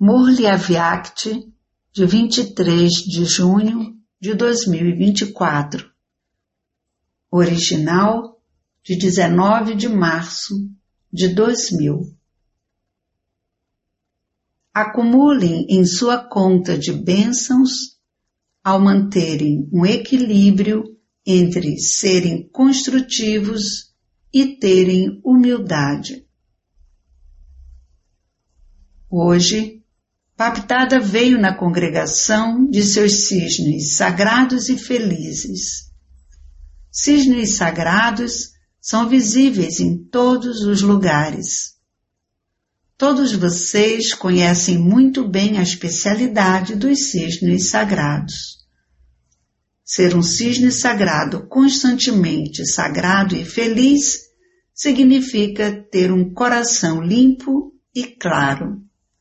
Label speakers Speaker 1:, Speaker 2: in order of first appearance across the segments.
Speaker 1: Murli Avyakti, de 23 de junho de 2024. Original, de 19 de março de 2000. Acumulem em sua conta de bênçãos ao manterem um equilíbrio entre serem construtivos e terem humildade. Hoje, Bapdada veio na congregação de seus cisnes sagrados e felizes. Cisnes sagrados são visíveis em todos os lugares. Todos vocês conhecem muito bem a especialidade dos cisnes sagrados. Ser um cisne sagrado constantemente sagrado e feliz significa ter um coração limpo e claro.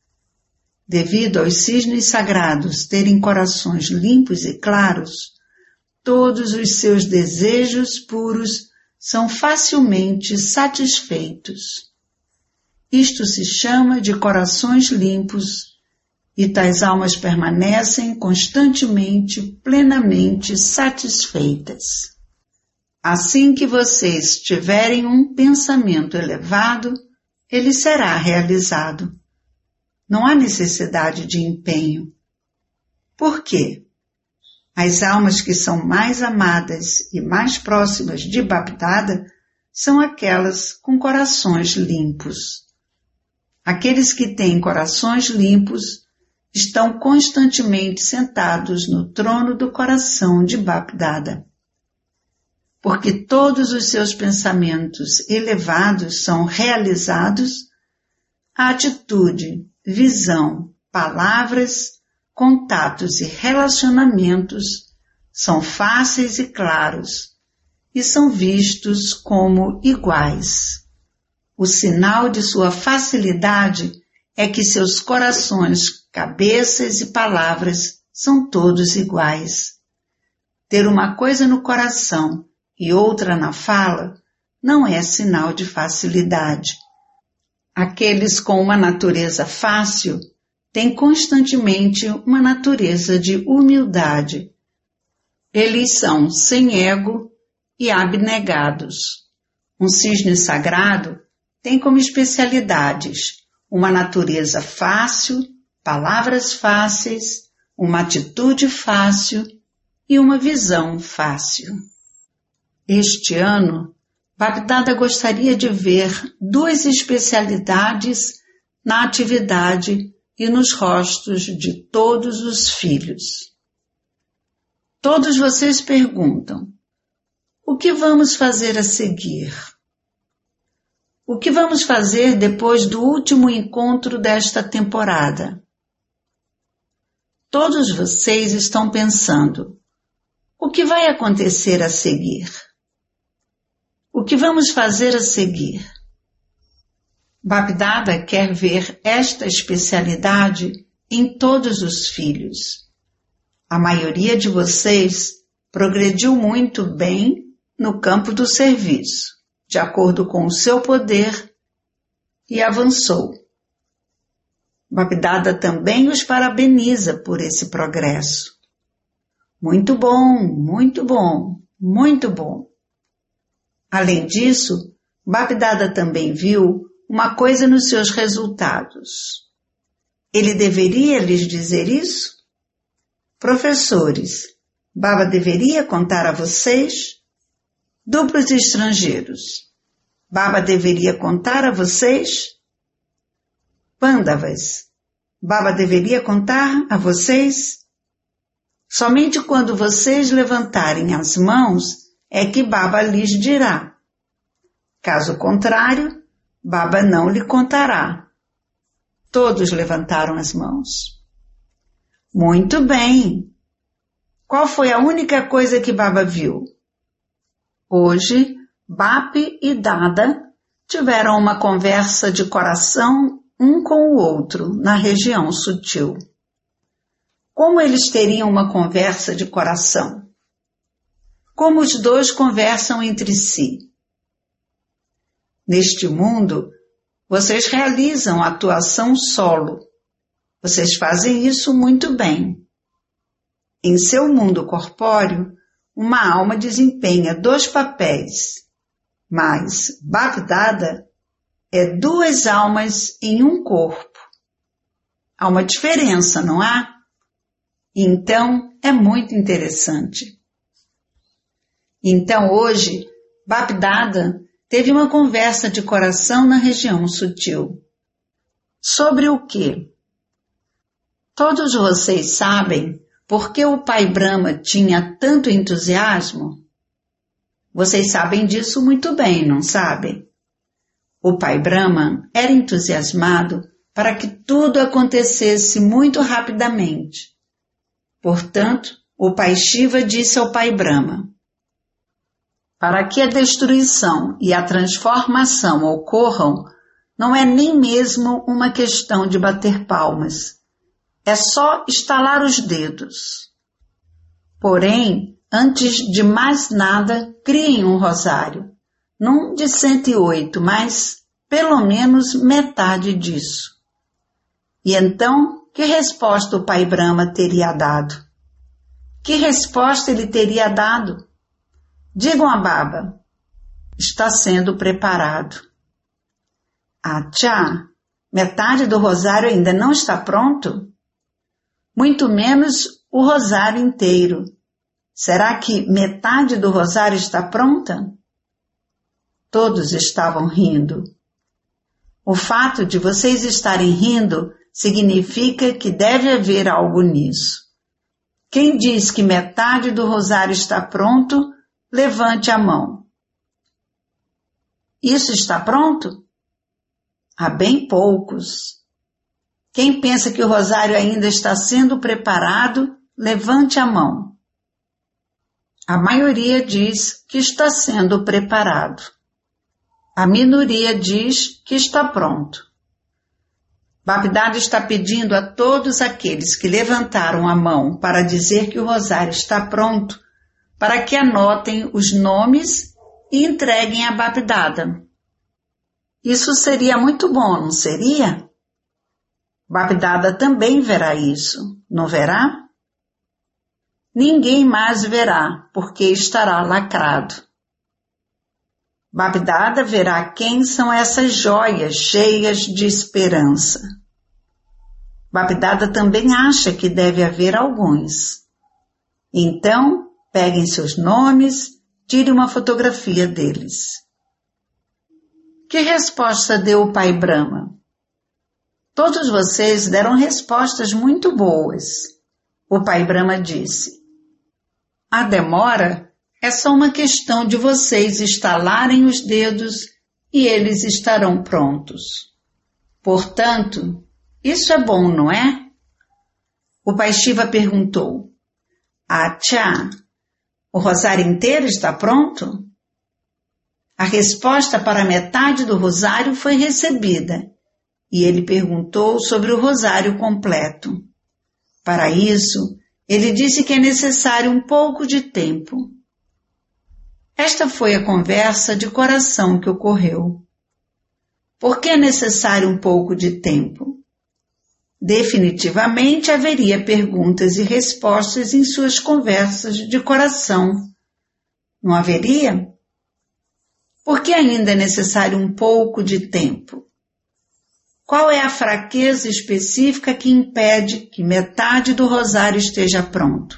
Speaker 1: Devido aos cisnes sagrados terem corações limpos e claros, todos os seus desejos puros são facilmente satisfeitos. Isto se chama de corações limpos, e tais almas permanecem constantemente, plenamente satisfeitas. Assim que vocês tiverem um pensamento elevado, ele será realizado. Não há necessidade de empenho. Por quê? As almas que são mais amadas e mais próximas de Bapdada são aquelas com corações limpos. Aqueles que têm corações limpos estão constantemente sentados no trono do coração de Bapdada. Porque todos os seus pensamentos elevados são realizados, a atitude, visão, palavras, contatos e relacionamentos são fáceis e claros e são vistos como iguais. O sinal de sua facilidade é que seus corações, cabeças e palavras são todos iguais. Ter uma coisa no coração e outra na fala não é sinal de facilidade. Aqueles com uma natureza fácil têm constantemente uma natureza de humildade. Eles são sem ego e abnegados. Um cisne sagrado tem como especialidades uma natureza fácil, palavras fáceis, uma atitude fácil e uma visão fácil. Este ano, Bapdada gostaria de ver duas especialidades na atividade e nos rostos de todos os filhos. Todos vocês perguntam: o que vamos fazer a seguir? O que vamos fazer depois do último encontro desta temporada? Todos vocês estão pensando: o que vai acontecer a seguir? O que vamos fazer a seguir? Bapdada quer ver esta especialidade em todos os filhos. A maioria de vocês progrediu muito bem no campo do serviço, de acordo com o seu poder, e avançou. Bapdada também os parabeniza por esse progresso. Muito bom, muito bom, muito bom. Além disso, Bapdada também viu uma coisa nos seus resultados. Ele deveria lhes dizer isso? Professores, Baba deveria contar a vocês? Duplos estrangeiros, Baba deveria contar a vocês? Pandavas, Baba deveria contar a vocês? Somente quando vocês levantarem as mãos é que Baba lhes dirá. Caso contrário, Baba não lhe contará. Todos levantaram as mãos. Muito bem. Qual foi a única coisa que Baba viu? Hoje, Bap e Dada tiveram uma conversa de coração um com o outro na região sutil. Como eles teriam uma conversa de coração? Como os dois conversam entre si? Neste mundo, vocês realizam a atuação solo. Vocês fazem isso muito bem. Em seu mundo corpóreo, uma alma desempenha 2 papéis, mas Bagdada é 2 almas em um corpo. Há uma diferença, não há? Então, é muito interessante. Então, hoje, Bagdada teve uma conversa de coração na região sutil. Sobre o quê? Todos vocês sabem por que o pai Brahma tinha tanto entusiasmo? Vocês sabem disso muito bem, não sabem? O pai Brahma era entusiasmado para que tudo acontecesse muito rapidamente. Portanto, o pai Shiva disse ao pai Brahma: para que a destruição e a transformação ocorram, não é nem mesmo uma questão de bater palmas. É só estalar os dedos. Porém, antes de mais nada, criem um rosário. Não de 108, mas pelo menos metade disso. E então, que resposta o pai Brahma teria dado? Que resposta ele teria dado? Digam a Baba: está sendo preparado. Tchá, metade do rosário ainda não está pronto? Muito menos o rosário inteiro. Será que metade do rosário está pronta? Todos estavam rindo. O fato de vocês estarem rindo significa que deve haver algo nisso. Quem diz que metade do rosário está pronto, levante a mão. Isso está pronto? Há bem poucos. Quem pensa que o rosário ainda está sendo preparado, levante a mão. A maioria diz que está sendo preparado. A minoria diz que está pronto. Bagdada está pedindo a todos aqueles que levantaram a mão para dizer que o rosário está pronto, para que anotem os nomes e entreguem a Bagdada. Isso seria muito bom, não seria? Bagdada também verá isso, não verá? Ninguém mais verá, porque estará lacrado. Bagdada verá quem são essas joias cheias de esperança. Bagdada também acha que deve haver alguns. Então, peguem seus nomes, tire uma fotografia deles. Que resposta deu o pai Brahma? Todos vocês deram respostas muito boas. O pai Brahma disse: a demora é só uma questão de vocês estalarem os dedos e eles estarão prontos. Portanto, isso é bom, não é? O pai Shiva perguntou: tchá, o rosário inteiro está pronto? A resposta para metade do rosário foi recebida e ele perguntou sobre o rosário completo. Para isso, ele disse que é necessário um pouco de tempo. Esta foi a conversa de coração que ocorreu. Por que é necessário um pouco de tempo? Definitivamente haveria perguntas e respostas em suas conversas de coração. Não haveria? Por que ainda é necessário um pouco de tempo? Qual é a fraqueza específica que impede que metade do rosário esteja pronto?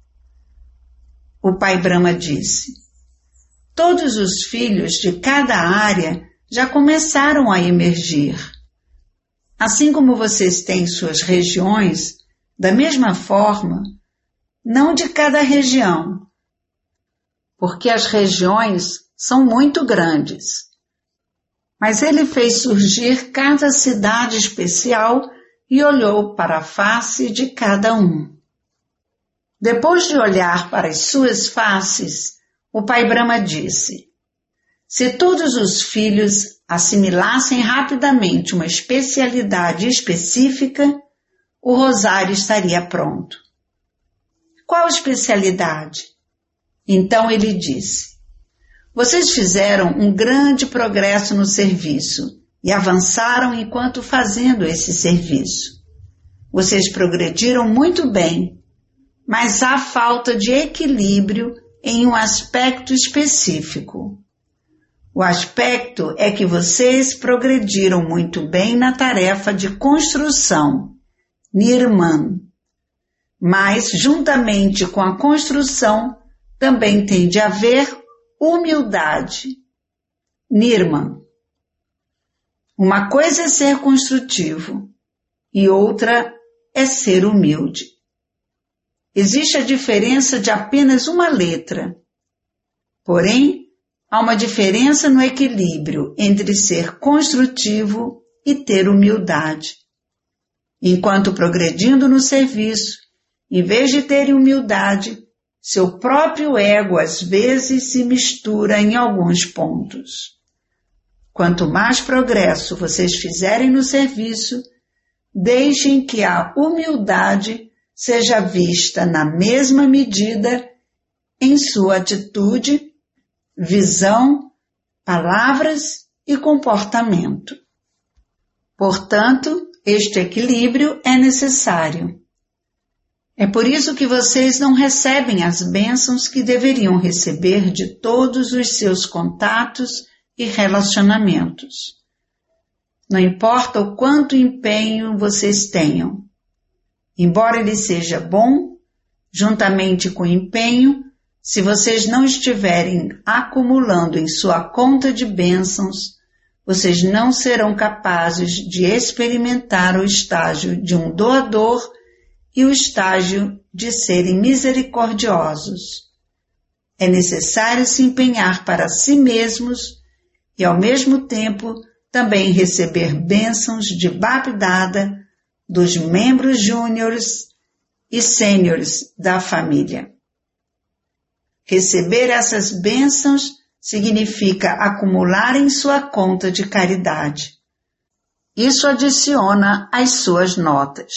Speaker 1: O pai Brahma disse: todos os filhos de cada área já começaram a emergir. Assim como vocês têm suas regiões, da mesma forma, não de cada região, porque as regiões são muito grandes. Mas ele fez surgir cada cidade especial e olhou para a face de cada um. Depois de olhar para as suas faces, o pai Brahma disse: se todos os filhos assimilassem rapidamente uma especialidade específica, o rosário estaria pronto. Qual especialidade? Então ele disse: vocês fizeram um grande progresso no serviço e avançaram enquanto fazendo esse serviço. Vocês progrediram muito bem, mas há falta de equilíbrio em um aspecto específico. O aspecto é que vocês progrediram muito bem na tarefa de construção, Nirman. Mas, juntamente com a construção, também tem de haver humildade, Nirman. Uma coisa é ser construtivo e outra é ser humilde. Existe a diferença de apenas uma letra. Porém, há uma diferença no equilíbrio entre ser construtivo e ter humildade. Enquanto progredindo no serviço, em vez de terem humildade, seu próprio ego às vezes se mistura em alguns pontos. Quanto mais progresso vocês fizerem no serviço, deixem que a humildade seja vista na mesma medida em sua atitude, visão, palavras e comportamento. Portanto, este equilíbrio é necessário. É por isso que vocês não recebem as bênçãos que deveriam receber de todos os seus contatos e relacionamentos. Não importa o quanto empenho vocês tenham. Embora ele seja bom, juntamente com o empenho, se vocês não estiverem acumulando em sua conta de bênçãos, vocês não serão capazes de experimentar o estágio de um doador e o estágio de serem misericordiosos. É necessário se empenhar para si mesmos e, ao mesmo tempo, também receber bênçãos de Bap-Dada dos membros júniores e sêniores da família. Receber essas bênçãos significa acumular em sua conta de caridade. Isso adiciona às suas notas.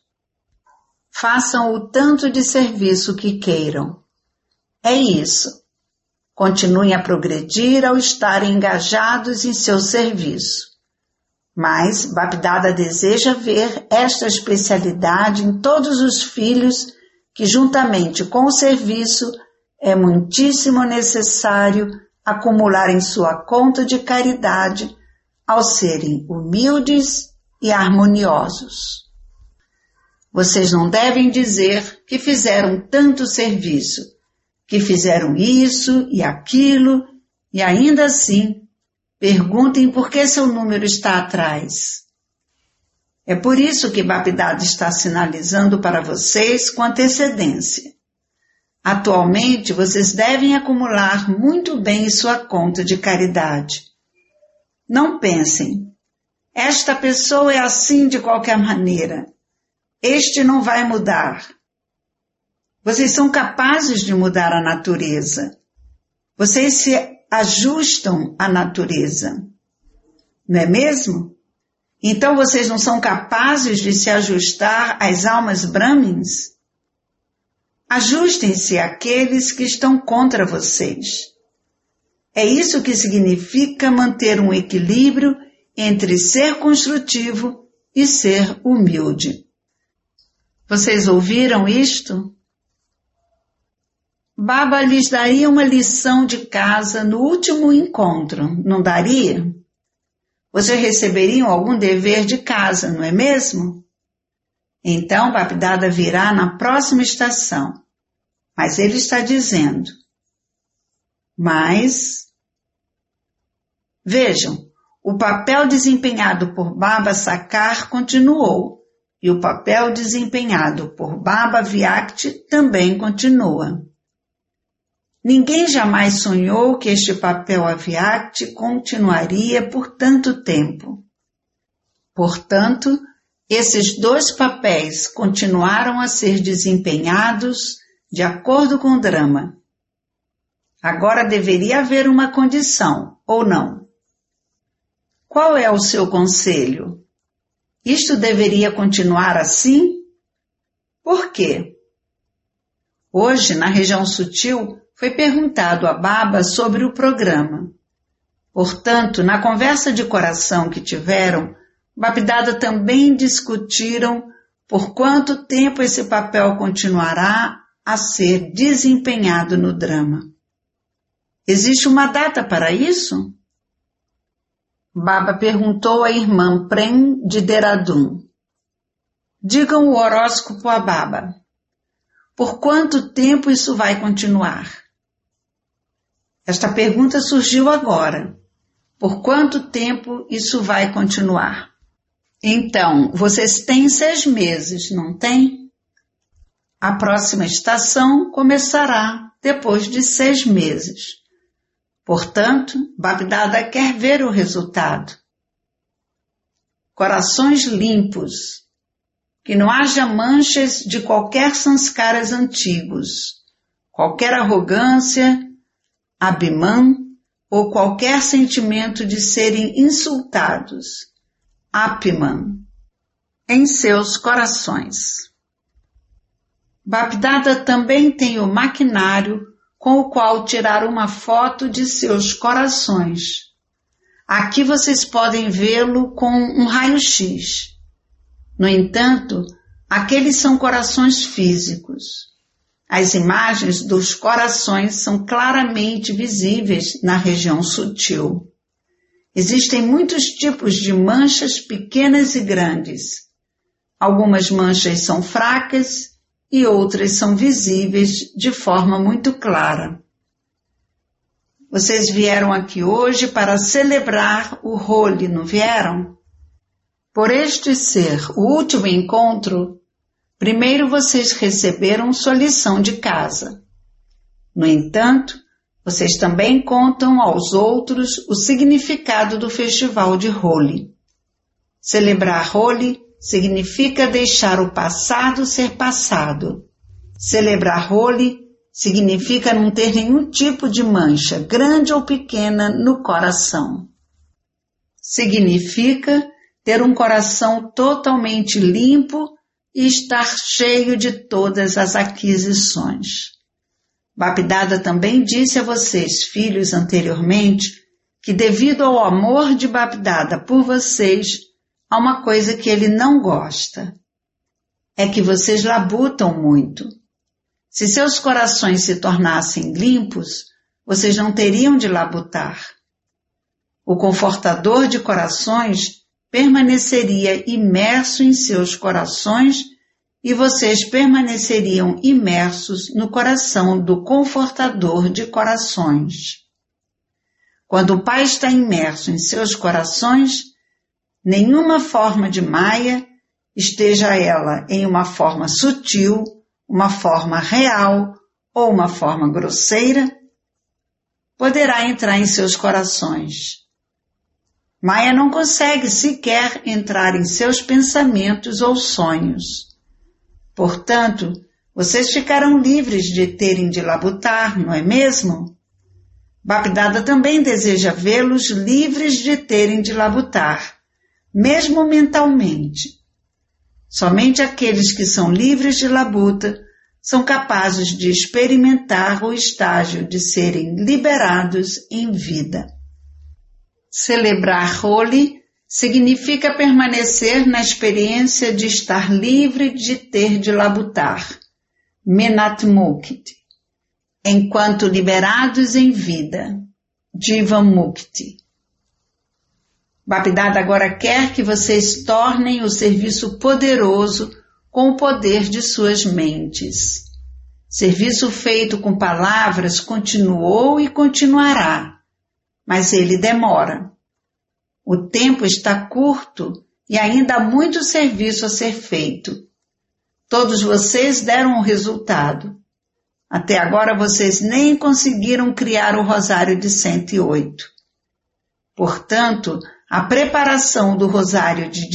Speaker 1: Façam o tanto de serviço que queiram. É isso. Continuem a progredir ao estarem engajados em seu serviço. Mas Bap-Dada deseja ver esta especialidade em todos os filhos que, juntamente com o serviço, é muitíssimo necessário acumular em sua conta de caridade ao serem humildes e harmoniosos. Vocês não devem dizer que fizeram tanto serviço, que fizeram isso e aquilo, e ainda assim perguntem por que seu número está atrás. É por isso que Bap-Dada está sinalizando para vocês com antecedência. Atualmente, vocês devem acumular muito bem em sua conta de caridade. Não pensem, esta pessoa é assim de qualquer maneira. Este não vai mudar. Vocês são capazes de mudar a natureza. Vocês se ajustam à natureza. Não é mesmo? Então vocês não são capazes de se ajustar às almas Brahmins? Ajustem-se àqueles que estão contra vocês. É isso que significa manter um equilíbrio entre ser construtivo e ser humilde. Vocês ouviram isto? Baba lhes daria uma lição de casa no último encontro, não daria? Vocês receberiam algum dever de casa, não é mesmo? Então Bap-Dada virá na próxima estação. Mas ele está dizendo. Mas, vejam, o papel desempenhado por Baba Sakar continuou. E o papel desempenhado por Baba Vyakti também continua. Ninguém jamais sonhou que este papel Avyakti continuaria por tanto tempo. Portanto, esses dois papéis continuaram a ser desempenhados de acordo com o drama. Agora deveria haver uma condição, ou não? Qual é o seu conselho? Isto deveria continuar assim? Por quê? Hoje, na região sutil, foi perguntado a Baba sobre o programa. Portanto, na conversa de coração que tiveram, Bap-Dada também discutiram Por quanto tempo esse papel continuará a ser desempenhado no drama? Existe uma data para isso? Baba perguntou à irmã Prem de Dehradun. Digam o horóscopo a Baba. Por quanto tempo isso vai continuar? Esta pergunta surgiu agora. Por quanto tempo isso vai continuar? Então, vocês têm 6 meses, não têm? A próxima estação começará depois de 6 meses. Portanto, Babdada quer ver o resultado. Corações limpos. Que não haja manchas de qualquer sanskaras antigos, qualquer arrogância, abhiman ou qualquer sentimento de serem insultados, apman, em seus corações. Babdada também tem o maquinário com o qual tirar uma foto de seus corações. Aqui vocês podem vê-lo com um raio-x. No entanto, aqueles são corações físicos. As imagens dos corações são claramente visíveis na região sutil. Existem muitos tipos de manchas pequenas e grandes. Algumas manchas são fracas e outras são visíveis de forma muito clara. Vocês vieram aqui hoje para celebrar o Holi, não vieram? Por este ser o último encontro, primeiro vocês receberam sua lição de casa. No entanto, vocês também contam aos outros o significado do festival de Holi. Celebrar Holi significa deixar o passado ser passado. Celebrar Holi significa não ter nenhum tipo de mancha, grande ou pequena, no coração. Significa ter um coração totalmente limpo e estar cheio de todas as aquisições. Babdada também disse a vocês, filhos, anteriormente, que devido ao amor de Babdada por vocês, há uma coisa que ele não gosta. É que vocês labutam muito. Se seus corações se tornassem limpos, vocês não teriam de labutar. O confortador de corações permaneceria imerso em seus corações e vocês permaneceriam imersos no coração do confortador de corações. Quando o Pai está imerso em seus corações, nenhuma forma de Maya, esteja ela em uma forma sutil, uma forma real ou uma forma grosseira, poderá entrar em seus corações. Maya não consegue sequer entrar em seus pensamentos ou sonhos. Portanto, vocês ficarão livres de terem de labutar, não é mesmo? Babdada também deseja vê-los livres de terem de labutar, mesmo mentalmente. Somente aqueles que são livres de labuta são capazes de experimentar o estágio de serem liberados em vida. Celebrar Holi significa permanecer na experiência de estar livre de ter de labutar, Menat Mukti, enquanto liberados em vida, Jiva Mukti. Babdada agora quer que vocês tornem o serviço poderoso com o poder de suas mentes. Serviço feito com palavras continuou e continuará, mas ele demora. O tempo está curto e ainda há muito serviço a ser feito. Todos vocês deram o resultado. Até agora vocês nem conseguiram criar o rosário de 108. Portanto, a preparação do rosário de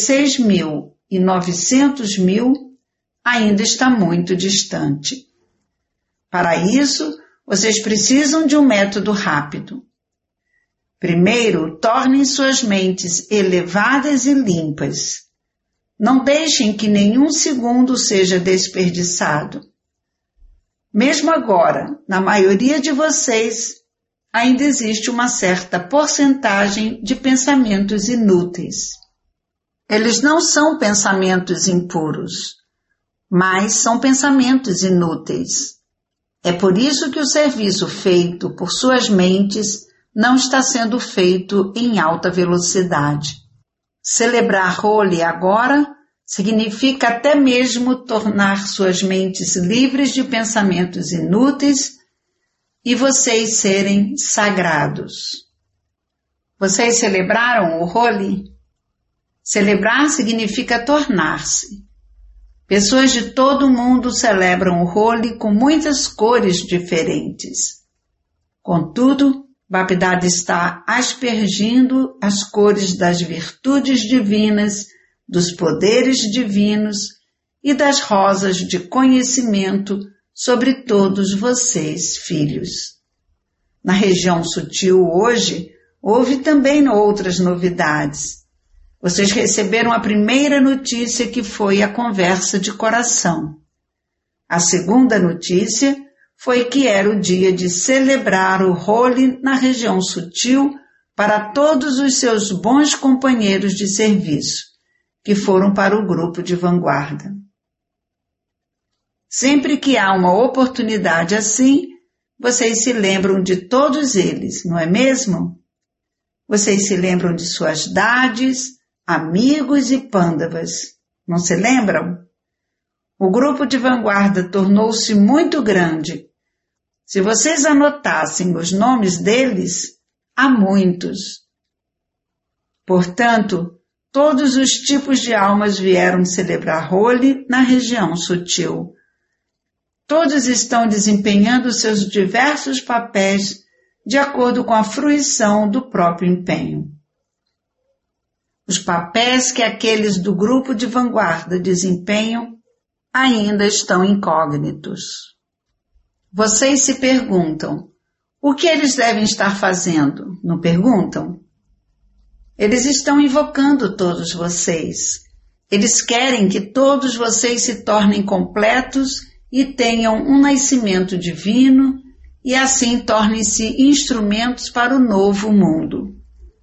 Speaker 1: 16.900.000 ainda está muito distante. Para isso, vocês precisam de um método rápido. Primeiro, tornem suas mentes elevadas e limpas. Não deixem que nenhum segundo seja desperdiçado. Mesmo agora, na maioria de vocês, ainda existe uma certa porcentagem de pensamentos inúteis. Eles não são pensamentos impuros, mas são pensamentos inúteis. É por isso que o serviço feito por suas mentes não está sendo feito em alta velocidade. Celebrar Holi agora significa até mesmo tornar suas mentes livres de pensamentos inúteis e vocês serem sagrados. Vocês celebraram o Holi? Celebrar significa tornar-se. Pessoas de todo o mundo celebram o Holi com muitas cores diferentes. Contudo, Baptida está aspergindo as cores das virtudes divinas, dos poderes divinos e das rosas de conhecimento sobre todos vocês, filhos. Na região sutil hoje, houve também outras novidades. Vocês receberam a primeira notícia, que foi a conversa de coração. A segunda notícia foi que era o dia de celebrar o Holi na região sutil para todos os seus bons companheiros de serviço, que foram para o grupo de vanguarda. Sempre que há uma oportunidade assim, vocês se lembram de todos eles, não é mesmo? Vocês se lembram de suas dades, amigos e pândavas, não se lembram? O grupo de vanguarda tornou-se muito grande. Se vocês anotassem os nomes deles, há muitos. Portanto, todos os tipos de almas vieram celebrar Holi na região sutil. Todos estão desempenhando seus diversos papéis de acordo com a fruição do próprio empenho. Os papéis que aqueles do grupo de vanguarda desempenham ainda estão incógnitos. Vocês se perguntam, o que eles devem estar fazendo? Não perguntam? Eles estão invocando todos vocês. Eles querem que todos vocês se tornem completos e tenham um nascimento divino e assim tornem-se instrumentos para o novo mundo.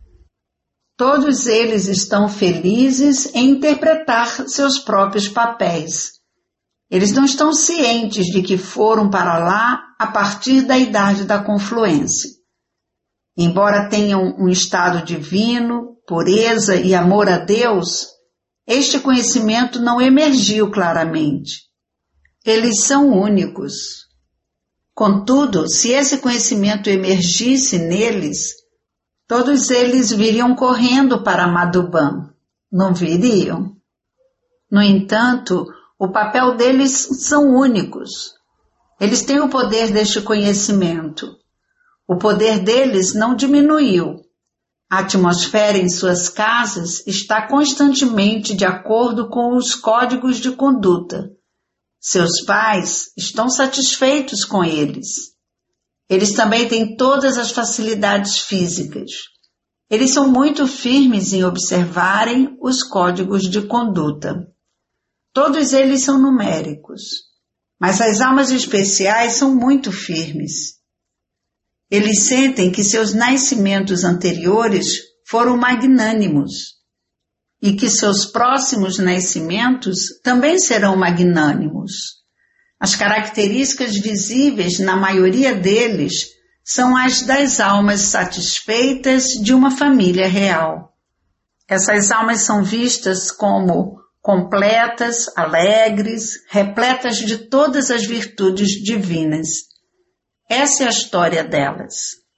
Speaker 1: Todos eles estão felizes em interpretar seus próprios papéis. Eles não estão cientes de que foram para lá a partir da idade da confluência. Embora tenham um estado divino, pureza e amor a Deus, este conhecimento não emergiu claramente. Eles são únicos. Contudo, se esse conhecimento emergisse neles, todos eles viriam correndo para Madhuban, não viriam? No entanto, o papel deles são únicos. Eles têm o poder deste conhecimento. O poder deles não diminuiu. A atmosfera em suas casas está constantemente de acordo com os códigos de conduta. Seus pais estão satisfeitos com eles. Eles também têm todas as facilidades físicas. Eles são muito firmes em observarem os códigos de conduta. Todos eles são numéricos, mas as almas especiais são muito firmes. Eles sentem que seus nascimentos anteriores foram magnânimos e que seus próximos nascimentos também serão magnânimos. As características visíveis na maioria deles são as das almas satisfeitas de uma família real. Essas almas são vistas como completas, alegres, repletas de todas as virtudes divinas. Essa é a história delas.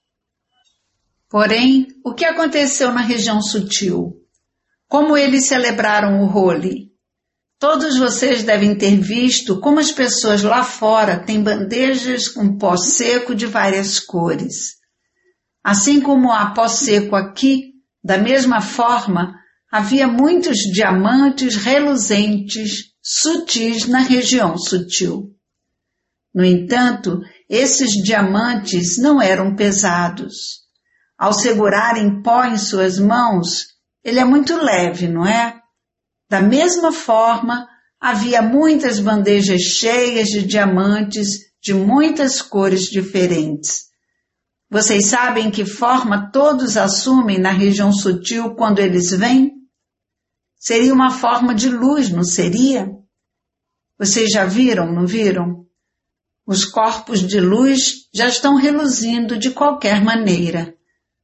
Speaker 1: Porém, o que aconteceu na região sutil? Como eles celebraram o Holi? Todos vocês devem ter visto como as pessoas lá fora têm bandejas com pó seco de várias cores. Assim como há pó seco aqui, da mesma forma, havia muitos diamantes reluzentes, sutis na região sutil. No entanto, esses diamantes não eram pesados. Ao segurarem pó em suas mãos, ele é muito leve, não é? Da mesma forma, havia muitas bandejas cheias de diamantes de muitas cores diferentes. Vocês sabem que forma todos assumem na região sutil quando eles vêm? Seria uma forma de luz, não seria? Vocês já viram, não viram? Os corpos de luz já estão reluzindo de qualquer maneira.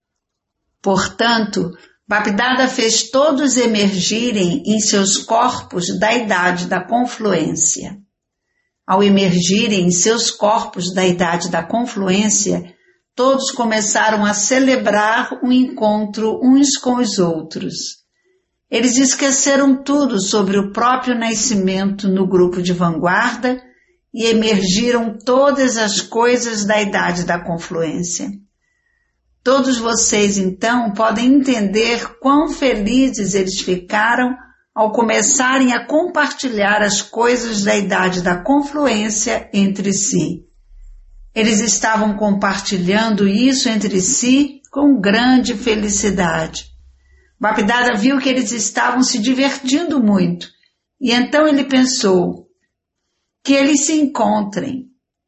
Speaker 1: Portanto, Bapdada fez todos emergirem em seus corpos da idade da confluência. Ao emergirem em seus corpos da idade da confluência, todos começaram a celebrar um encontro uns com os outros. Eles esqueceram tudo sobre o próprio nascimento no grupo de vanguarda e emergiram todas as coisas da idade da confluência. Todos vocês, então, podem entender quão felizes eles ficaram ao começarem a compartilhar as coisas da idade da confluência entre si. Eles estavam compartilhando isso entre si com grande felicidade. Bapdada viu que eles estavam se divertindo muito, e então ele pensou que eles se encontrem.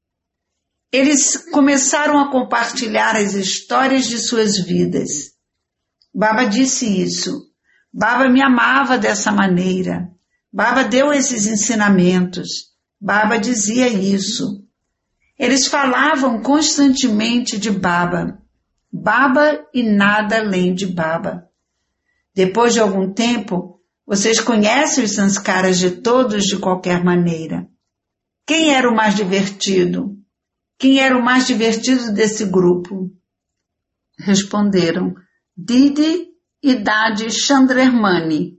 Speaker 1: Eles começaram a compartilhar as histórias de suas vidas. Baba disse isso. Baba me amava dessa maneira. Baba deu esses ensinamentos. Baba dizia isso. Eles falavam constantemente de Baba. Baba e nada além de Baba. Depois de algum tempo, vocês conhecem os sanskaras de todos de qualquer maneira. Quem era o mais divertido? Quem era o mais divertido desse grupo? Responderam Didi e Dadi Chandramani.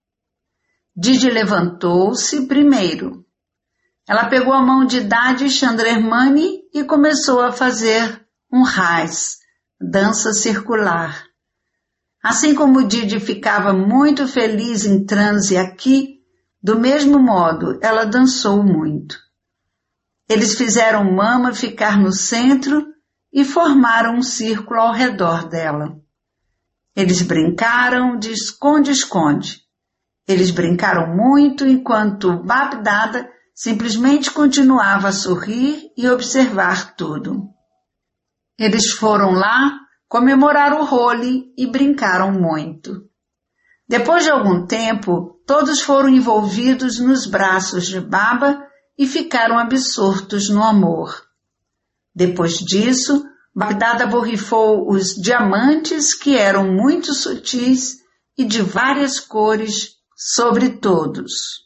Speaker 1: Didi levantou-se primeiro. Ela pegou a mão de Dadi Chandramani e começou a fazer um ras, dança circular. Assim como Didi ficava muito feliz em transe aqui, do mesmo modo ela dançou muito. Eles fizeram Mama ficar no centro e formaram um círculo ao redor dela. Eles brincaram de esconde-esconde. Eles brincaram muito enquanto Bapdada simplesmente continuava a sorrir e observar tudo. Eles foram lá comemorar o Holi e brincaram muito. Depois de algum tempo, todos foram envolvidos nos braços de Baba e ficaram absortos no amor. Depois disso, Bapdada borrifou os diamantes que eram muito sutis e de várias cores sobre todos.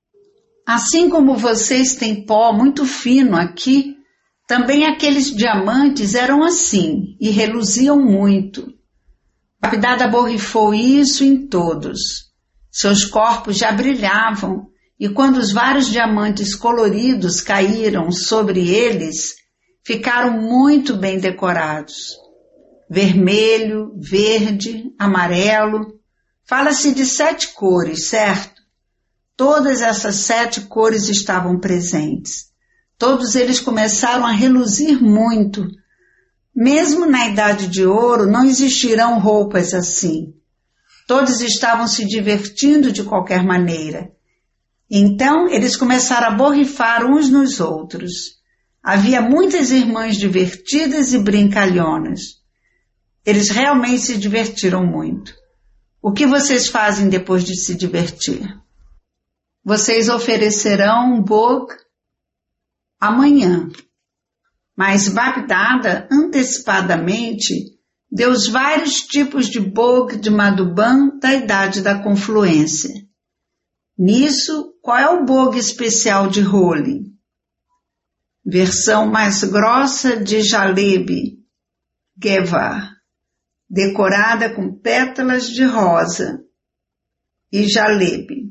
Speaker 1: Assim como vocês têm pó muito fino aqui, também aqueles diamantes eram assim e reluziam muito. Bapdada borrifou isso em todos. Seus corpos já brilhavam e quando os vários diamantes coloridos caíram sobre eles, ficaram muito bem decorados. Vermelho, verde, amarelo. Fala-se de 7 cores, certo? Todas essas 7 cores estavam presentes. Todos eles começaram a reluzir muito. Mesmo na Idade de Ouro não existirão roupas assim. Todos estavam se divertindo de qualquer maneira. Então eles começaram a borrifar uns nos outros. Havia muitas irmãs divertidas e brincalhonas. Eles realmente se divertiram muito. O que vocês fazem depois de se divertir? Vocês oferecerão um bhog amanhã. Mas Bapdada, antecipadamente, deu os vários tipos de bhog de Madhuban da idade da confluência. Nisso, qual é o bhog especial de Holi? Versão mais grossa de Jalebi, Gevar, decorada com pétalas de rosa, e Jalebi.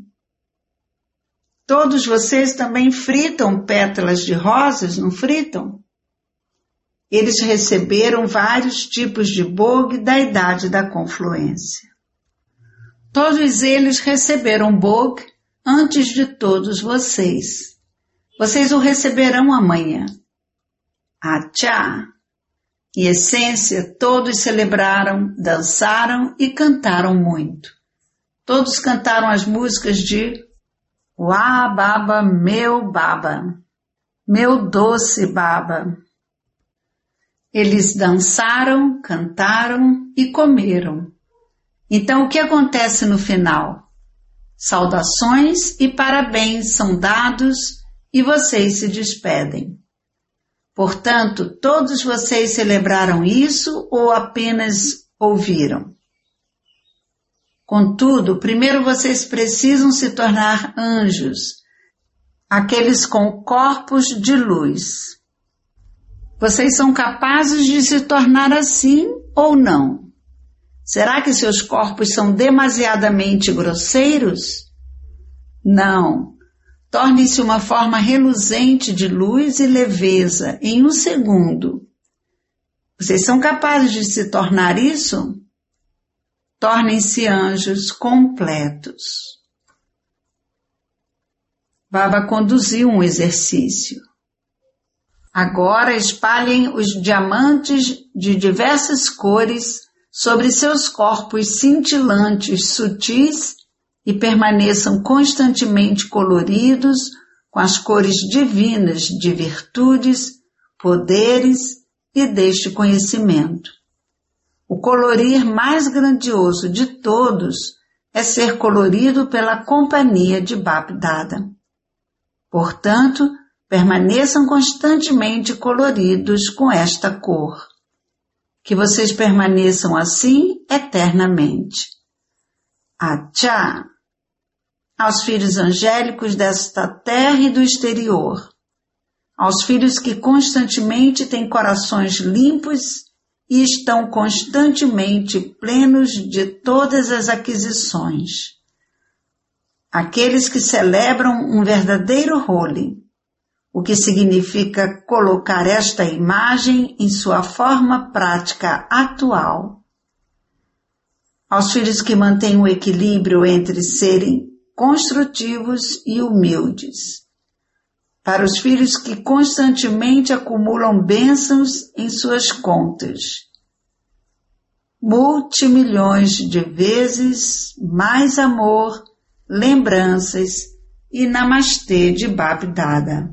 Speaker 1: Todos vocês também fritam pétalas de rosas, não fritam? Eles receberam vários tipos de bhog da idade da confluência. Todos eles receberam bhog antes de todos vocês. Vocês o receberão amanhã. Achá! Em essência, todos celebraram, dançaram e cantaram muito. Todos cantaram as músicas de Wá Baba, meu doce Baba. Eles dançaram, cantaram e comeram. Então, o que acontece no final? Saudações e parabéns são dados e vocês se despedem. Portanto, todos vocês celebraram isso ou apenas ouviram? Contudo, primeiro vocês precisam se tornar anjos, aqueles com corpos de luz. Vocês são capazes de se tornar assim ou não? Será que seus corpos são demasiadamente grosseiros? Não. Torne-se uma forma reluzente de luz e leveza em um segundo. Vocês são capazes de se tornar isso? Tornem-se anjos completos. Baba conduziu um exercício. Agora espalhem os diamantes de diversas cores sobre seus corpos cintilantes sutis e permaneçam constantemente coloridos com as cores divinas de virtudes, poderes e deste conhecimento. O colorir mais grandioso de todos é ser colorido pela companhia de Bap-Dada. Portanto, permaneçam constantemente coloridos com esta cor. Que vocês permaneçam assim eternamente. Atchá! Aos filhos angélicos desta terra e do exterior, aos filhos que constantemente têm corações limpos e estão constantemente plenos de todas as aquisições. Aqueles que celebram um verdadeiro Holi, o que significa colocar esta imagem em sua forma prática atual. Aos filhos que mantêm o equilíbrio entre serem construtivos e humildes. Para os filhos que constantemente acumulam bênçãos em suas contas. Multimilhões de vezes mais amor, lembranças e namastê de Bap-Dada.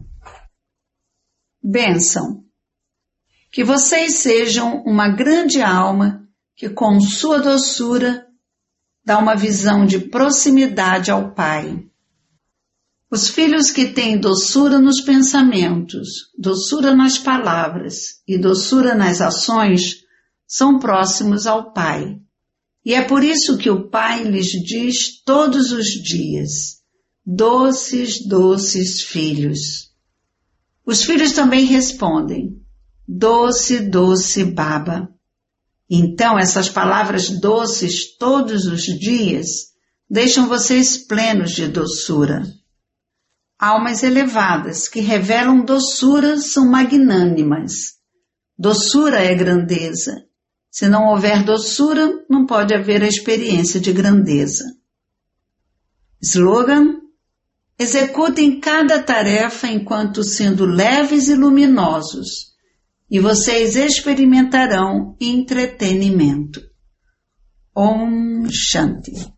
Speaker 1: Bênção. Que vocês sejam uma grande alma que com sua doçura dá uma visão de proximidade ao Pai. Os filhos que têm doçura nos pensamentos, doçura nas palavras e doçura nas ações são próximos ao Pai. E é por isso que o Pai lhes diz todos os dias, doces, doces filhos. Os filhos também respondem, doce, doce Baba. Então, essas palavras doces todos os dias deixam vocês plenos de doçura. Almas elevadas que revelam doçura são magnânimas. Doçura é grandeza. Se não houver doçura, não pode haver a experiência de grandeza. Slogan: executem cada tarefa enquanto sendo leves e luminosos, e vocês experimentarão entretenimento. Om Shanti.